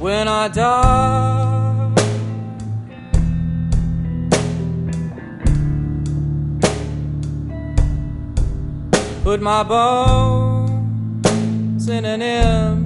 when I die. Put my bones in an empty